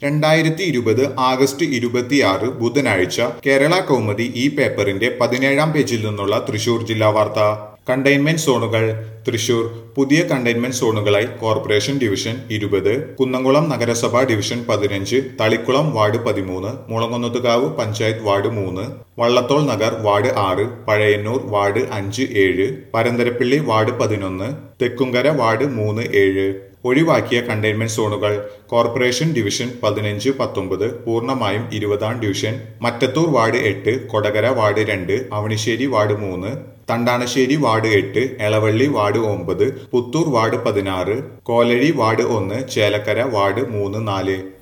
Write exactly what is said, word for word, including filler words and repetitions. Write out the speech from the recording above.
രണ്ടായിരത്തി ഇരുപത് ആഗസ്റ്റ് ഇരുപത്തിയാറ് ബുധനാഴ്ച കേരള കൗമുദി ഈ പേപ്പറിന്റെ പതിനേഴാം പേജിൽ നിന്നുള്ള തൃശൂർ ജില്ലാ വാർത്ത. കണ്ടെയ്ൻമെന്റ് സോണുകൾ. തൃശൂർ പുതിയ കണ്ടെയ്ൻമെന്റ് സോണുകളായി കോർപ്പറേഷൻ ഡിവിഷൻ ഇരുപത്, കുന്നംകുളം നഗരസഭ ഡിവിഷൻ പതിനഞ്ച്, തളിക്കുളം വാർഡ് പതിമൂന്ന്, മുളങ്ങുന്നത്തുകാവ് പഞ്ചായത്ത് വാർഡ് മൂന്ന്, വള്ളത്തോൾ നഗർ വാർഡ് ആറ്, പഴയന്നൂർ വാർഡ് അഞ്ച് ഏഴ്, പരന്തരപ്പള്ളി വാർഡ് പതിനൊന്ന്, തെക്കുംകര വാർഡ് മൂന്ന് ഏഴ്. ഒഴിവാക്കിയ കണ്ടെയ്ൻമെന്റ് സോണുകൾ. കോർപ്പറേഷൻ ഡിവിഷൻ പതിനഞ്ച് പത്തൊമ്പത് പൂർണ്ണമായും ഇരുപതാം ഡിവിഷൻ, മറ്റത്തൂർ വാർഡ് എട്ട്, കൊടകര വാർഡ് രണ്ട്, അവണിശ്ശേരി വാർഡ് മൂന്ന്, തണ്ടാണശ്ശേരി വാർഡ് എട്ട്, എളവള്ളി വാർഡ് ഒമ്പത്, പുത്തൂർ വാർഡ് പതിനാറ്, കോലഴി വാർഡ് ഒന്ന്, ചേലക്കര വാർഡ് മൂന്ന് നാല്.